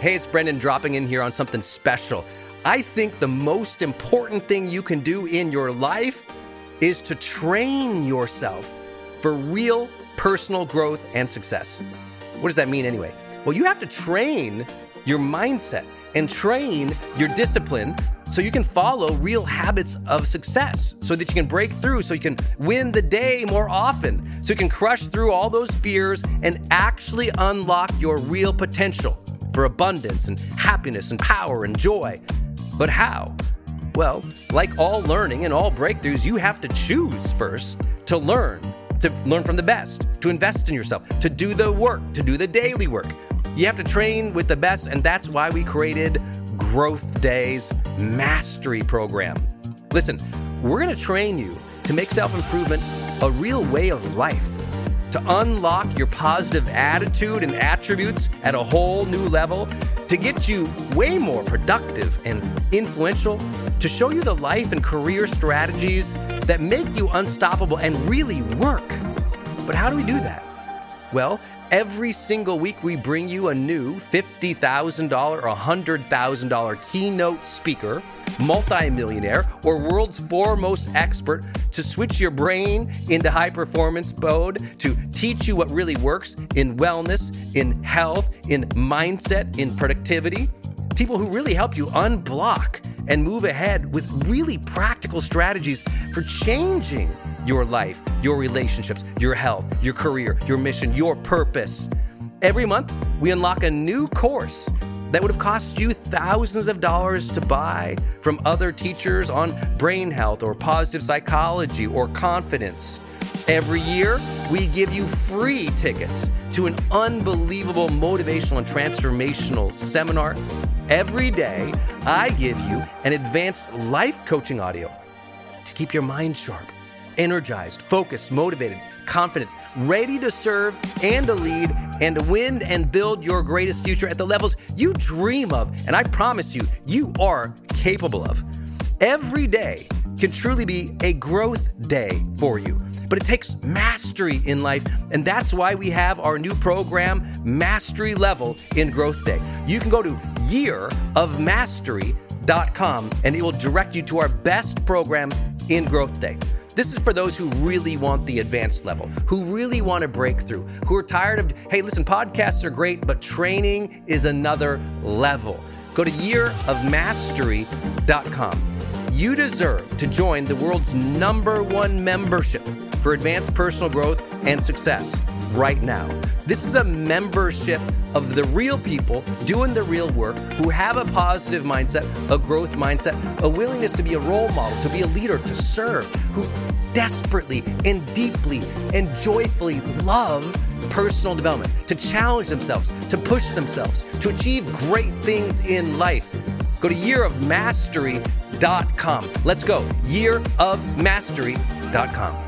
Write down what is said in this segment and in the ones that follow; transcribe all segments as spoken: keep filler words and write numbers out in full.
Hey, it's Brendan dropping in here on something special. I think the most important thing you can do in your life is to train yourself for real personal growth and success. What does that mean anyway? Well, you have to train your mindset and train your discipline so you can follow real habits of success, so that you can break through, so you can win the day more often, so you can crush through all those fears and actually unlock your real potential for abundance and happiness and power and joy. But how? Well, like all learning and all breakthroughs, you have to choose first to learn, to learn from the best, to invest in yourself, to do the work, to do the daily work. You have to train with the best, and that's why we created Growth Day's Mastery Program. Listen, we're going to train you to make self-improvement a real way of life, to unlock your positive attitude and attributes at a whole new level, to get you way more productive and influential, to show you the life and career strategies that make you unstoppable and really work. But how do we do that? Well, every single week we bring you a new fifty thousand dollars or one hundred thousand dollars keynote speaker, multimillionaire, or world's foremost expert to switch your brain into high performance mode, to teach you what really works in wellness, in health, in mindset, in productivity. People who really help you unblock and move ahead with really practical strategies for changing your life, your relationships, your health, your career, your mission, your purpose. Every month, we unlock a new course that would have cost you thousands of dollars to buy from other teachers on brain health or positive psychology or confidence. Every year, we give you free tickets to an unbelievable motivational and transformational seminar. Every day, I give you an advanced life coaching audio to keep your mind sharp, energized, focused, motivated, confident, ready to serve and to lead and to win and build your greatest future at the levels you dream of. And I promise you, you are capable of. Every day can truly be a growth day for you, but it takes mastery in life. And that's why we have our new program, Mastery Level in Growth Day. You can go to year of mastery dot com and it will direct you to our best program in Growth Day. This is for those who really want the advanced level, who really want to break through, who are tired of, hey, listen, podcasts are great, but training is another level. Go to year of mastery dot com. You deserve to join the world's number one membership for advanced personal growth and success right now. This is a membership of the real people doing the real work, who have a positive mindset, a growth mindset, a willingness to be a role model, to be a leader, to serve, who desperately and deeply and joyfully love personal development, to challenge themselves, to push themselves, to achieve great things in life. Go to year of mastery dot com. Let's go. year of mastery dot com.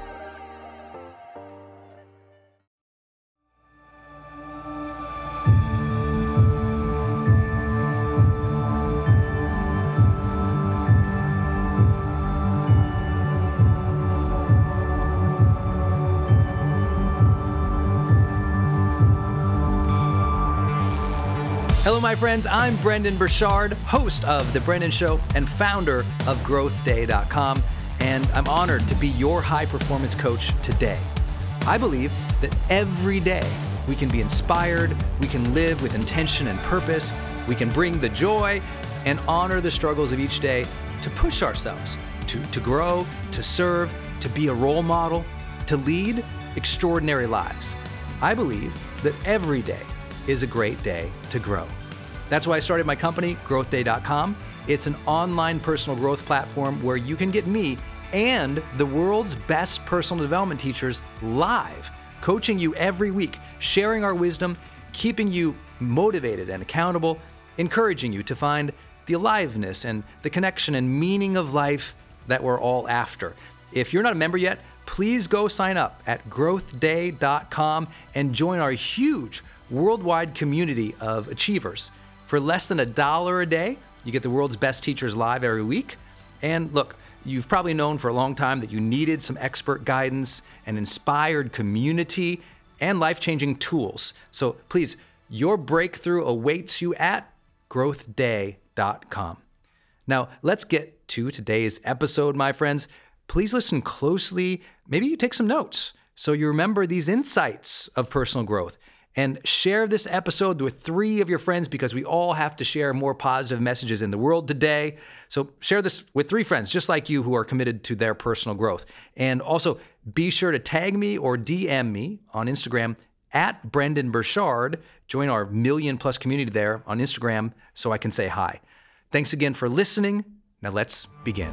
Hello, my friends. I'm Brendon Burchard, host of The Brendan Show and founder of growth day dot com, and I'm honored to be your high-performance coach today. I believe that every day we can be inspired, we can live with intention and purpose, we can bring the joy and honor the struggles of each day to push ourselves, to, to grow, to serve, to be a role model, to lead extraordinary lives. I believe that every day is a great day to grow. That's why I started my company, growth day dot com. It's an online personal growth platform where you can get me and the world's best personal development teachers live, coaching you every week, sharing our wisdom, keeping you motivated and accountable, encouraging you to find the aliveness and the connection and meaning of life that we're all after. If you're not a member yet, please go sign up at growth day dot com and join our huge worldwide community of achievers. For less than a dollar a day, you get the world's best teachers live every week. And look, you've probably known for a long time that you needed some expert guidance, an inspired community, and life-changing tools. So please Your breakthrough awaits you at growth day dot com. Now, let's get to today's episode, my friends. Please listen closely. Maybe you take some notes so you remember these insights of personal growth. And share this episode with three of your friends, because we all have to share more positive messages in the world today. So share this with three friends just like you who are committed to their personal growth. And also be sure to tag me or D M me on Instagram at Brendon Burchard. Join our million plus community there on Instagram so I can say hi. Thanks again for listening. Now let's begin.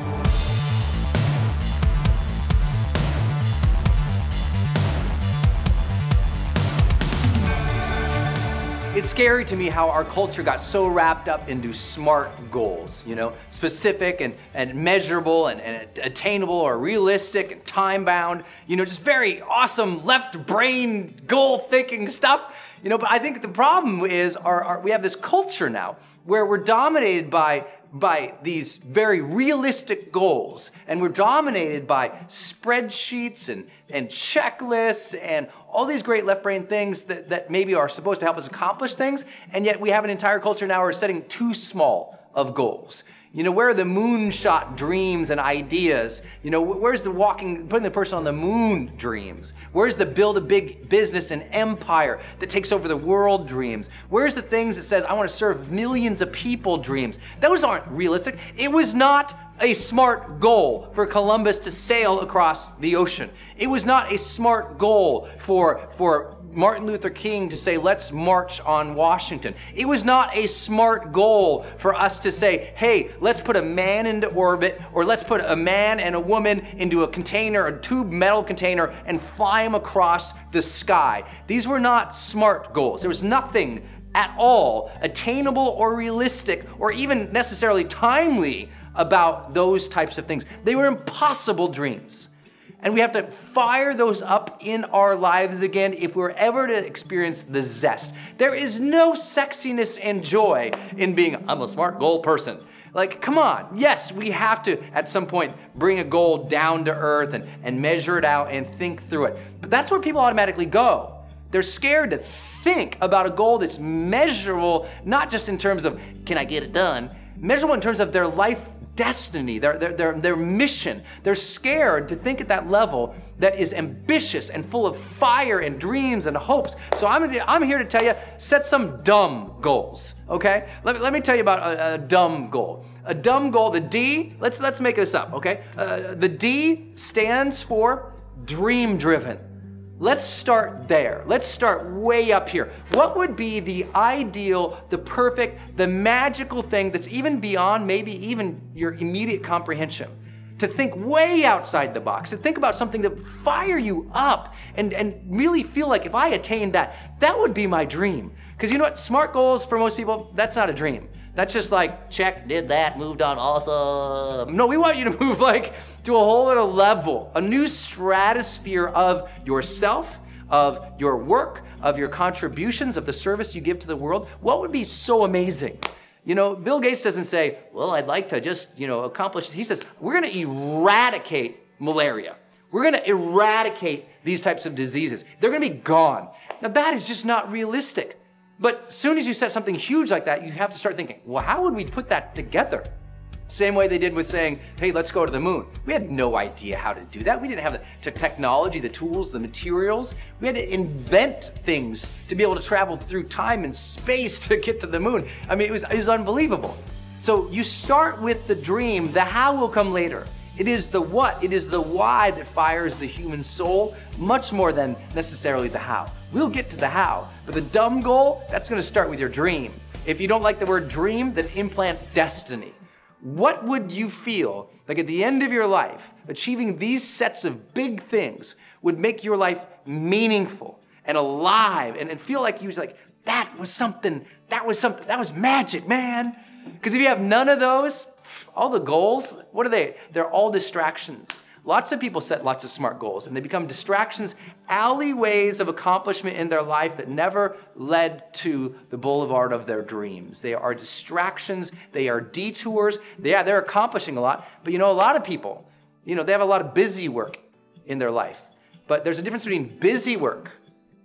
It's scary to me how our culture got so wrapped up into SMART goals, you know, specific and, and measurable and, and attainable or realistic and time-bound, you know, just very awesome left brain goal thinking stuff, you know, but I think the problem is our, our, we have this culture now where we're dominated by by these very realistic goals, and we're dominated by spreadsheets and, and checklists and all these great left brain things that, that maybe are supposed to help us accomplish things, and yet we have an entire culture now where we're setting too small of goals. You know, where are the moonshot dreams and ideas? You know, where's the walking, putting the person on the moon dreams? Where's the build a big business and empire that takes over the world dreams? Where's the things that says, I want to serve millions of people dreams? Those aren't realistic. It was not a SMART goal for Columbus to sail across the ocean. It was not a SMART goal for, for Martin Luther King to say, let's march on Washington. It was not a SMART goal for us to say, hey, let's put a man into orbit, or let's put a man and a woman into a container, a tube metal container, and fly them across the sky. These were not SMART goals. There was nothing at all attainable or realistic or even necessarily timely about those types of things. They were impossible dreams. And we have to fire those up in our lives again if we're ever to experience the zest. There is no sexiness and joy in being, I'm a SMART goal person. Like, come on. Yes, we have to, at some point, bring a goal down to earth and, and measure it out and think through it. But that's where people automatically go. They're scared to think about a goal that's measurable, not just in terms of, can I get it done? Measurable in terms of their life destiny, their, their, their, their mission. They're scared to think at that level that is ambitious and full of fire and dreams and hopes. So I'm, I'm here to tell you, set some dumb goals, okay? Let me, let me tell you about a, a dumb goal. A dumb goal, the D, let's, let's make this up, okay? Uh, the D stands for dream driven. Let's start there. Let's start way up here. What would be the ideal, the perfect, the magical thing that's even beyond maybe even your immediate comprehension? To think way outside the box, to think about something that would fire you up and, and really feel like if I attained that, that would be my dream. Because you know what, SMART goals for most people, that's not a dream. That's just like, check, did that, moved on, awesome. No, we want you to move like to a whole other level, a new stratosphere of yourself, of your work, of your contributions, of the service you give to the world. What would be so amazing? You know, Bill Gates doesn't say, well, I'd like to just, you know, accomplish. He says, we're gonna eradicate malaria. We're gonna eradicate these types of diseases. They're gonna be gone. Now that is just not realistic. But as soon as you set something huge like that, you have to start thinking, well, how would we put that together? Same way they did with saying, hey, let's go to the moon. We had no idea how to do that. We didn't have the technology, the tools, the materials. We had to invent things to be able to travel through time and space to get to the moon. I mean, it was, it was unbelievable. So you start with the dream, the how will come later. It is the what, it is the why that fires the human soul, much more than necessarily the how. We'll get to the how, but the dumb goal, that's gonna start with your dream. If you don't like the word dream, then implant destiny. What would you feel like at the end of your life, achieving these sets of big things would make your life meaningful and alive and, and feel like you was like, that was something, that was something, that was magic, man. Because if you have none of those, all the goals, what are they? They're all distractions. Lots of people set lots of SMART goals and they become distractions, alleyways of accomplishment in their life that never led to the boulevard of their dreams. They are distractions, they are detours. They, yeah, they're accomplishing a lot, but you know, a lot of people, you know, they have a lot of busy work in their life. But there's a difference between busy work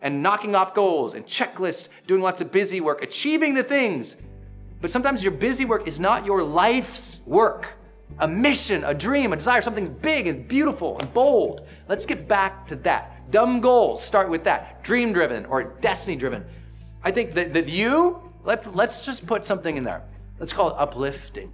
and knocking off goals and checklists, doing lots of busy work, achieving the things. But sometimes your busy work is not your life's work. A mission, a dream, a desire, something big and beautiful and bold. Let's get back to that. Dumb goals, start with that. Dream-driven or destiny-driven. I think that, that you, let's, let's just put something in there. Let's call it uplifting.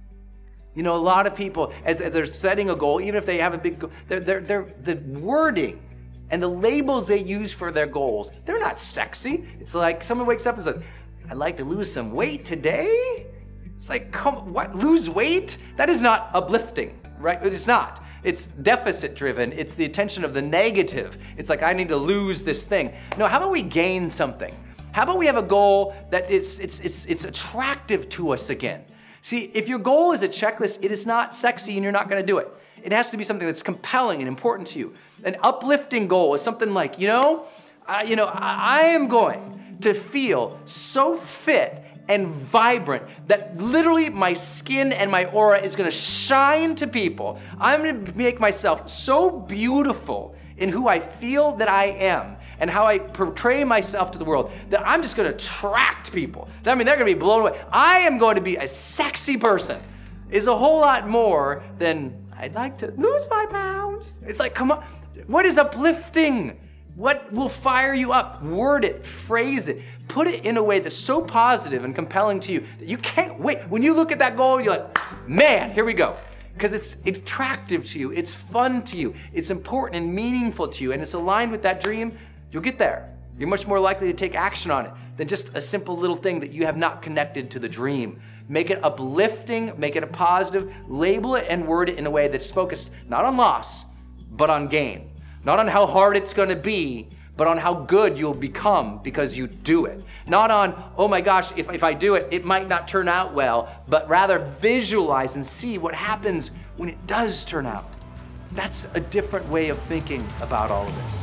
You know, a lot of people, as, as they're setting a goal, even if they have a big goal, they're, they're, they're, the wording and the labels they use for their goals, they're not sexy. It's like someone wakes up and says, I'd like to lose some weight today. It's like, come, what, lose weight? That is not uplifting, right? It's not. It's deficit driven. It's the attention of the negative. It's like, I need to lose this thing. No, how about we gain something? How about we have a goal that it's, it's, it's, it's attractive to us again? See, if your goal is a checklist, it is not sexy and you're not gonna do it. It has to be something that's compelling and important to you. An uplifting goal is something like, you know, I, you know, I, I am going to feel so fit and vibrant that literally my skin and my aura is gonna shine to people. I'm gonna make myself so beautiful in who I feel that I am and how I portray myself to the world that I'm just gonna attract people. I mean, they're gonna be blown away. I am going to be a sexy person is a whole lot more than I'd like to lose five pounds. It's like, come on, what is uplifting? What will fire you up? Word it, phrase it, put it in a way that's so positive and compelling to you that you can't wait. When you look at that goal, you're like, man, here we go. Because it's attractive to you, it's fun to you, it's important and meaningful to you, and it's aligned with that dream, you'll get there. You're much more likely to take action on it than just a simple little thing that you have not connected to the dream. Make it uplifting, make it a positive, label it and word it in a way that's focused not on loss, but on gain. Not on how hard it's gonna be, but on how good you'll become because you do it. Not on, oh my gosh, if, if I do it, it might not turn out well, but rather visualize and see what happens when it does turn out. That's a different way of thinking about all of this.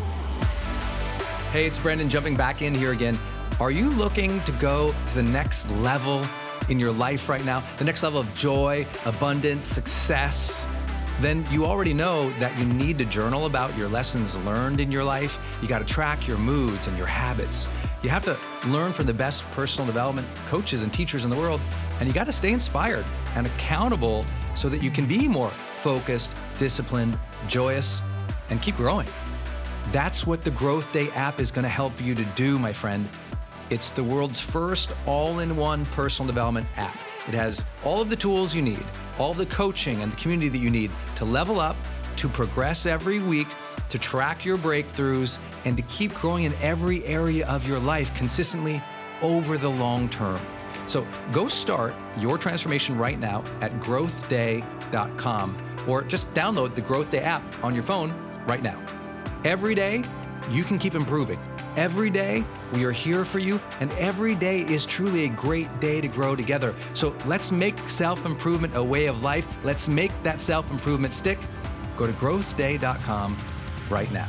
Hey, it's Brandon jumping back in here again. Are you looking to go to the next level in your life right now? The next level of joy, abundance, success? Then you already know that you need to journal about your lessons learned in your life. You got to track your moods and your habits. You have to learn from the best personal development coaches and teachers in the world, and you got to stay inspired and accountable so that you can be more focused, disciplined, joyous, and keep growing. That's what the Growth Day app is going to help you to do, my friend. It's the world's first all-in-one personal development app. It has all of the tools you need, all the coaching and the community that you need to level up, to progress every week, to track your breakthroughs, and to keep growing in every area of your life consistently over the long term. So go start your transformation right now at growth day dot com, or just download the Growth Day app on your phone right now. Every day, you can keep improving. Every day, we are here for you, and every day is truly a great day to grow together. So let's make self-improvement a way of life. Let's make that self-improvement stick. Go to growth day dot com right now.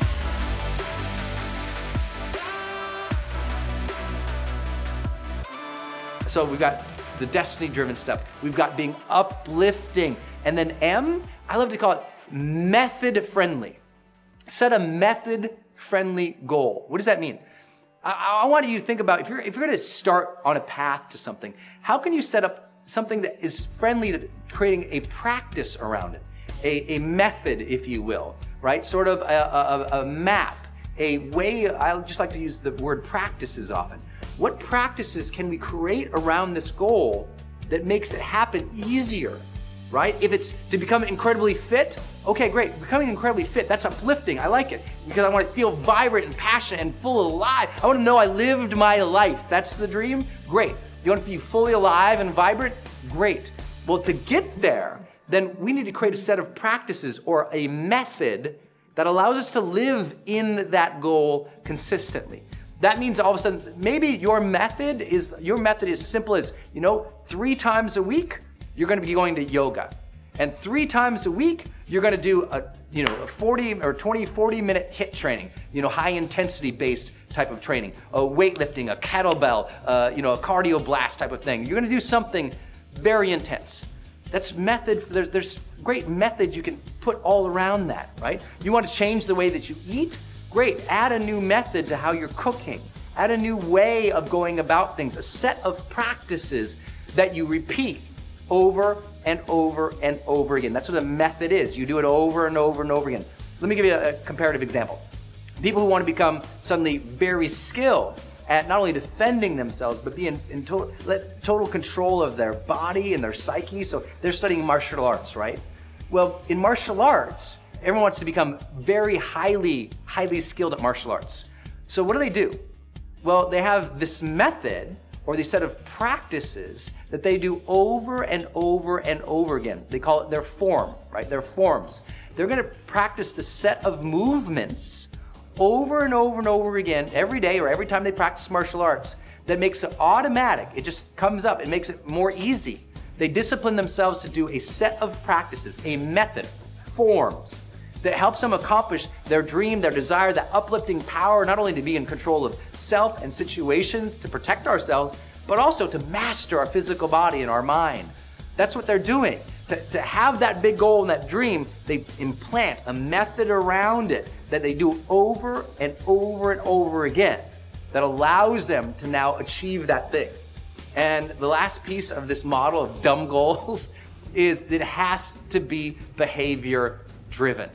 So we've got the destiny-driven stuff. We've got being uplifting. And then M, I love to call it method-friendly. Set a method-friendly goal. What does that mean? I, I want you to think about, if you're, if you're gonna start on a path to something, how can you set up something that is friendly to creating a practice around it? A, a method, if you will, right? Sort of a, a, a map, a way. I just like to use the word practices often. What practices can we create around this goal that makes it happen easier, right? If it's to become incredibly fit, okay, great. Becoming incredibly fit, that's uplifting. I like it because I want to feel vibrant and passionate and full of life. I want to know I lived my life. That's the dream? Great. You want to be fully alive and vibrant? Great. Well, to get there, then we need to create a set of practices or a method that allows us to live in that goal consistently. That means all of a sudden, maybe your method is your method is as simple as, you know, three times a week, you're gonna be going to yoga. And three times a week, you're gonna do a, you know, a forty or twenty, forty minute HIIT training, you know, high intensity based type of training, a weightlifting, a kettlebell, uh, you know, a cardio blast type of thing. You're gonna do something very intense. That's method, there's, there's great methods you can put all around that, right? You wanna change the way that you eat? Great, add a new method to how you're cooking. Add a new way of going about things, a set of practices that you repeat over and over and over again. That's what a method is. You do it over and over and over again. Let me give you a, a comparative example. People who want to become suddenly very skilled at not only defending themselves, but be in, in total, total control of their body and their psyche. So they're studying martial arts, right? Well, in martial arts, everyone wants to become very highly, highly skilled at martial arts. So what do they do? Well, they have this method or these set of practices that they do over and over and over again. They call it their form, right? Their forms. They're gonna practice the set of movements over and over and over again every day or every time they practice martial arts that makes it automatic. It just comes up. It makes it more easy. They discipline themselves to do a set of practices, a method, forms that helps them accomplish their dream, their desire, that uplifting power, not only to be in control of self and situations to protect ourselves, but also to master our physical body and our mind. That's what they're doing. To, to have that big goal and that dream, they implant a method around it that they do over and over and over again that allows them to now achieve that thing. And the last piece of this model of dumb goals is it has to be behavior driven.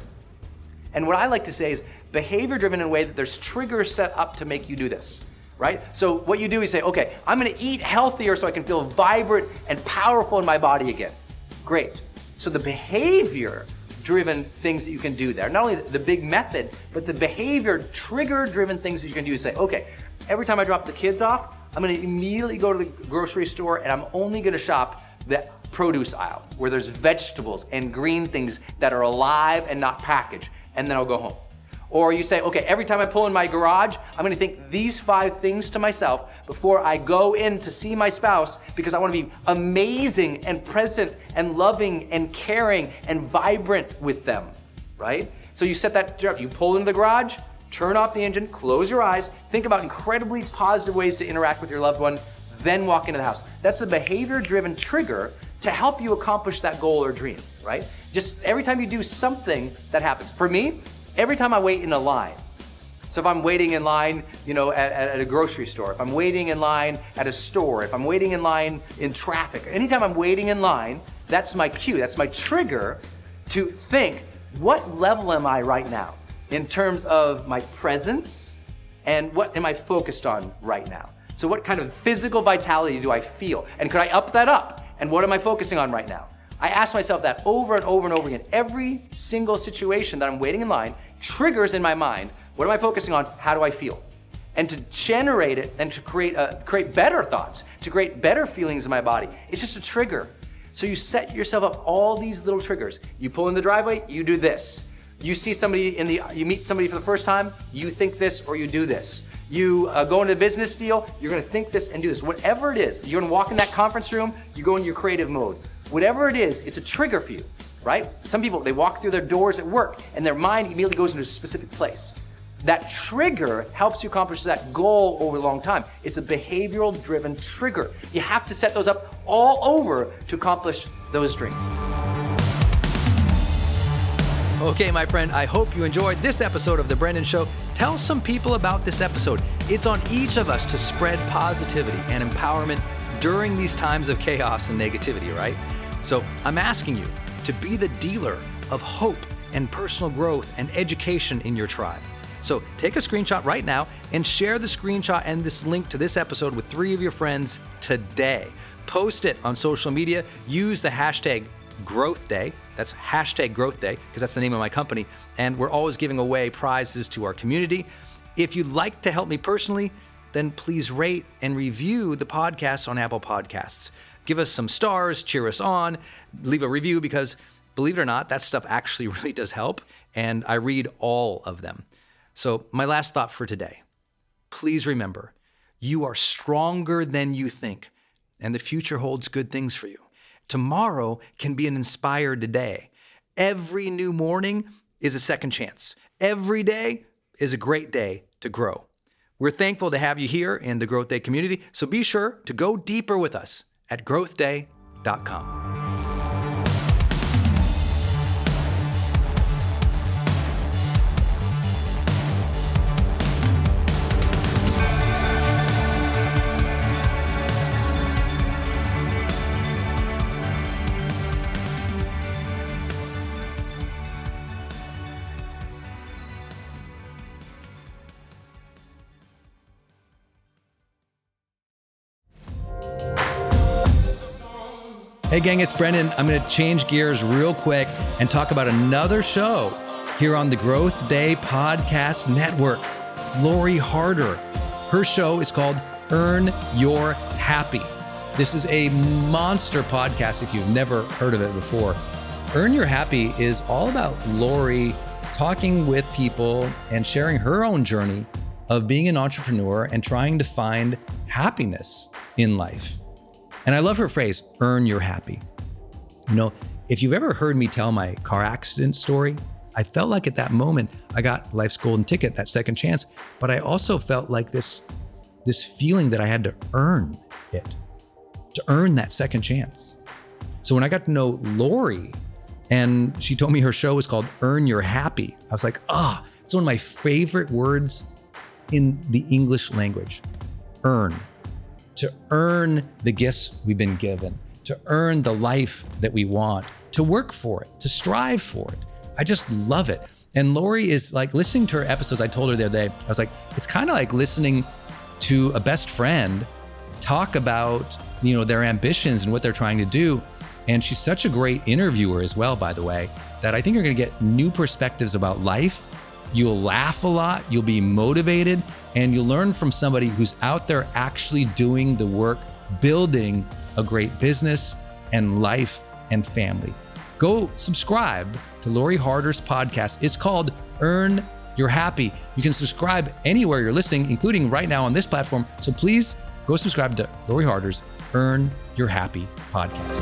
And what I like to say is behavior driven in a way that there's triggers set up to make you do this, right? So what you do is say, okay, I'm gonna eat healthier so I can feel vibrant and powerful in my body again. Great. So the behavior driven things that you can do there, not only the big method, but the behavior trigger driven things that you can do is say, okay, every time I drop the kids off, I'm gonna immediately go to the grocery store and I'm only gonna shop the produce aisle where there's vegetables and green things that are alive and not packaged, and then I'll go home. Or you say, okay, every time I pull in my garage, I'm gonna think these five things to myself before I go in to see my spouse because I wanna be amazing and present and loving and caring and vibrant with them, right? So you set that up, you pull into the garage, turn off the engine, close your eyes, think about incredibly positive ways to interact with your loved one, then walk into the house. That's a behavior-driven trigger to help you accomplish that goal or dream, right? Just every time you do something that happens. For me, every time I wait in a line, so if I'm waiting in line, you know, at, at a grocery store, if I'm waiting in line at a store, if I'm waiting in line in traffic, anytime I'm waiting in line, that's my cue, that's my trigger to think, what level am I right now in terms of my presence and what am I focused on right now? So what kind of physical vitality do I feel? And could I up that up? And what am I focusing on right now? I ask myself that over and over and over again. Every single situation that I'm waiting in line triggers in my mind, what am I focusing on? How do I feel? And to generate it and to create uh, create better thoughts, to create better feelings in my body, it's just a trigger. So you set yourself up all these little triggers. You pull in the driveway, you do this. You see somebody in the, you meet somebody for the first time, you think this or you do this. You uh, go into a business deal, you're gonna think this and do this. Whatever it is, you're gonna walk in that conference room, you go into your creative mode. Whatever it is, it's a trigger for you, right? Some people, they walk through their doors at work and their mind immediately goes into a specific place. That trigger helps you accomplish that goal over a long time. It's a behavioral driven trigger. You have to set those up all over to accomplish those dreams. Okay, my friend, I hope you enjoyed this episode of The Brendon Show. Tell some people about this episode. It's on each of us to spread positivity and empowerment during these times of chaos and negativity, right? So I'm asking you to be the dealer of hope and personal growth and education in your tribe. So take a screenshot right now and share the screenshot and this link to this episode with three of your friends today. Post it on social media. Use the hashtag Growth Day. That's hashtag Growth Day because that's the name of my company. And we're always giving away prizes to our community. If you'd like to help me personally, then please rate and review the podcast on Apple Podcasts. Give us some stars, cheer us on, leave a review because believe it or not, that stuff actually really does help. And I read all of them. So my last thought for today, please remember, you are stronger than you think and the future holds good things for you. Tomorrow can be an inspired day. Every new morning is a second chance. Every day is a great day to grow. We're thankful to have you here in the Growth Day community, so be sure to go deeper with us at growth day dot com. Hey gang, it's Brendan. I'm gonna change gears real quick and talk about another show here on the Growth Day Podcast Network. Lori Harder. Her show is called Earn Your Happy. This is a monster podcast if you've never heard of it before. Earn Your Happy is all about Lori talking with people and sharing her own journey of being an entrepreneur and trying to find happiness in life. And I love her phrase, earn your happy. You know, if you've ever heard me tell my car accident story, I felt like at that moment, I got life's golden ticket, that second chance, but I also felt like this, this feeling that I had to earn it, to earn that second chance. So when I got to know Lori, and she told me her show was called Earn Your Happy, I was like, ah, oh, it's one of my favorite words in the English language, earn. To earn the gifts we've been given, to earn the life that we want, to work for it, to strive for it. I just love it. And Lori is like, listening to her episodes, I told her the other day, I was like, it's kind of like listening to a best friend talk about, you know, their ambitions and what they're trying to do. And she's such a great interviewer as well, by the way, that I think you're gonna get new perspectives about life. You'll laugh a lot, you'll be motivated, and you'll learn from somebody who's out there actually doing the work, building a great business and life and family. Go subscribe to Lori Harder's podcast. It's called Earn Your Happy. You can subscribe anywhere you're listening, including right now on this platform. So please go subscribe to Lori Harder's Earn Your Happy podcast.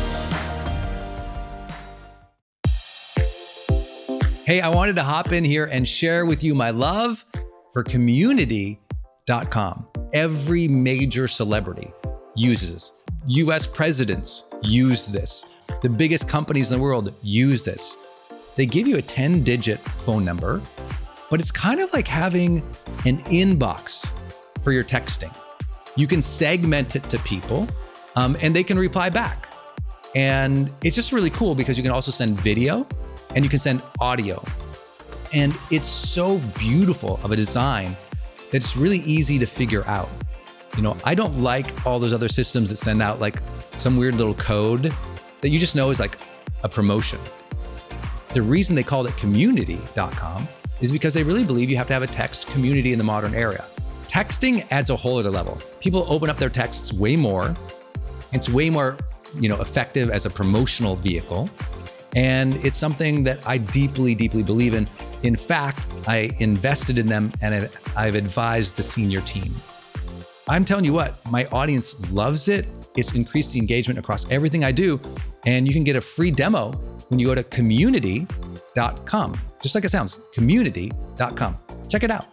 Hey, I wanted to hop in here and share with you my love for community dot com. Every major celebrity uses this. U S presidents use this. The biggest companies in the world use this. They give you a ten digit phone number, but it's kind of like having an inbox for your texting. You can segment it to people um, and they can reply back. And it's just really cool because you can also send video and you can send audio. And it's so beautiful of a design that it's really easy to figure out. You know, I don't like all those other systems that send out like some weird little code that you just know is like a promotion. The reason they called it community dot com is because they really believe you have to have a text community in the modern era. Texting adds a whole other level. People open up their texts way more. It's way more, you know, effective as a promotional vehicle. And it's something that I deeply, deeply believe in. In fact, I invested in them and I've advised the senior team. I'm telling you what, my audience loves it. It's increased the engagement across everything I do. And you can get a free demo when you go to community dot com. Just like it sounds, community dot com. Check it out.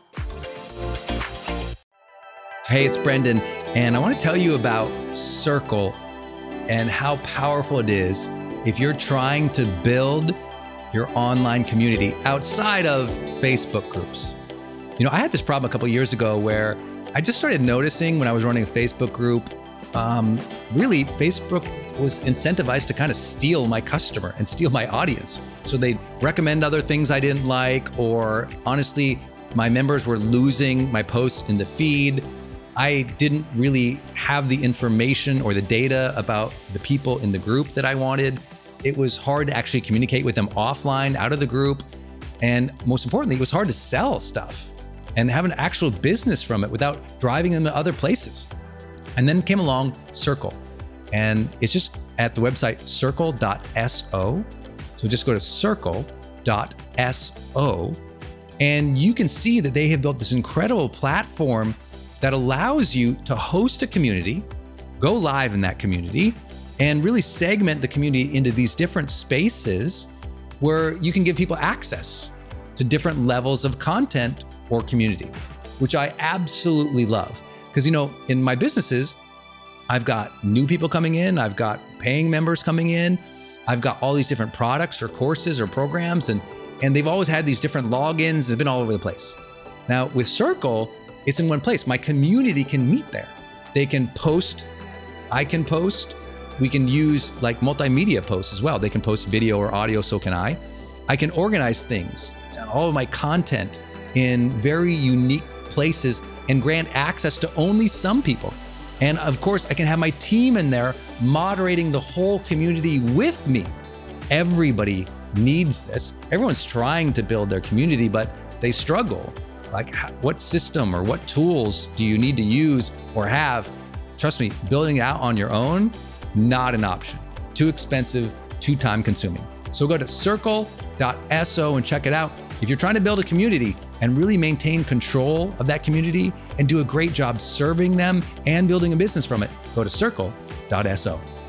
Hey, it's Brendan, and I want to tell you about Circle and how powerful it is if you're trying to build your online community outside of Facebook groups. You know, I had this problem a couple of years ago where I just started noticing when I was running a Facebook group, um, really Facebook was incentivized to kind of steal my customer and steal my audience. So they'd recommend other things I didn't like, or honestly, my members were losing my posts in the feed. I didn't really have the information or the data about the people in the group that I wanted. It was hard to actually communicate with them offline, out of the group. And most importantly, it was hard to sell stuff and have an actual business from it without driving them to other places. And then came along Circle. And it's just at the website circle dot so. So just go to circle dot so. And you can see that they have built this incredible platform that allows you to host a community, go live in that community, and really segment the community into these different spaces where you can give people access to different levels of content or community, which I absolutely love. Because, you know, in my businesses, I've got new people coming in, I've got paying members coming in, I've got all these different products or courses or programs, and, and they've always had these different logins, it's been all over the place. Now with Circle, it's in one place. My community can meet there. They can post, I can post, we can use like multimedia posts as well. They can post video or audio, so can I. I can organize things, all of my content in very unique places and grant access to only some people. And of course, I can have my team in there moderating the whole community with me. Everybody needs this. Everyone's trying to build their community, but they struggle. Like, what system or what tools do you need to use or have? Trust me, building it out on your own, not an option. Too expensive, too time consuming. So go to circle dot so and check it out. If you're trying to build a community and really maintain control of that community and do a great job serving them and building a business from it, go to circle dot so.